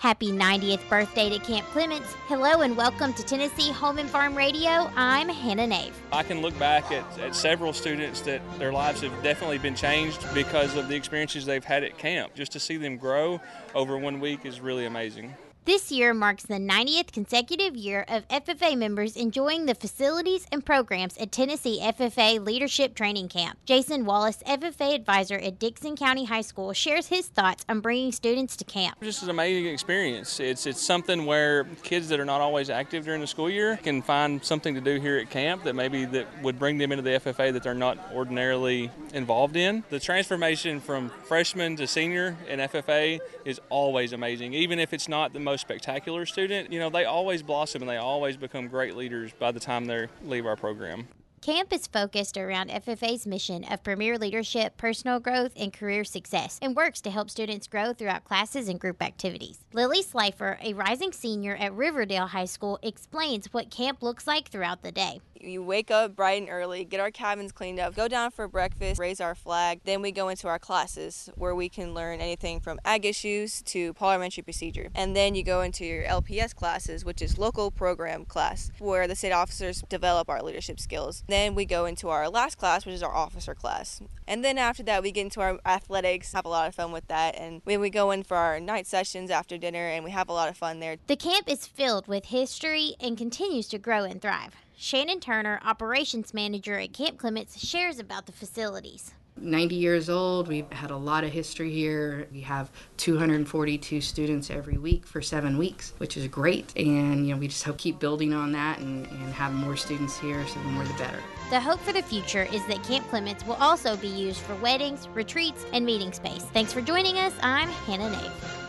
Happy 90th birthday to Camp Clements. Hello and welcome to Tennessee Home and Farm Radio. I'm Hannah Nave. I can look back at several students that their lives have definitely been changed because of the experiences they've had at camp. Just to see them grow over 1 week is really amazing. This year marks the 90th consecutive year of FFA members enjoying the facilities and programs at Tennessee FFA Leadership Training Camp. Jason Wallace, FFA advisor at Dickson County High School, shares his thoughts on bringing students to camp. Just an amazing experience. It's something where kids that are not always active during the school year can find something to do here at camp that would bring them into the FFA that they're not ordinarily involved in. The transformation from freshman to senior in FFA is always amazing, even if it's not the most spectacular student. They always blossom and they always become great leaders by the time they leave our program. Camp is focused around FFA's mission of premier leadership, personal growth, and career success, and works to help students grow throughout classes and group activities. Lily Slifer, a rising senior at Riverdale High School, explains what camp looks like throughout the day. You wake up bright and early, get our cabins cleaned up, go down for breakfast, raise our flag. Then we go into our classes where we can learn anything from ag issues to parliamentary procedure. And then you go into your LPS classes, which is local program class, where the state officers develop our leadership skills. Then we go into our last class, which is our officer class. And then after that, we get into our athletics, have a lot of fun with that. And when we go in for our night sessions after dinner, and we have a lot of fun there. The camp is filled with history and continues to grow and thrive. Shannon Turner, operations manager at Camp Clements, shares about the facilities. 90 years old, we've had a lot of history here. We have 242 students every week for 7 weeks, which is great. And we just hope to keep building on that and have more students here, so the more the better. The hope for the future is that Camp Clements will also be used for weddings, retreats, and meeting space. Thanks for joining us. I'm Hannah Nave.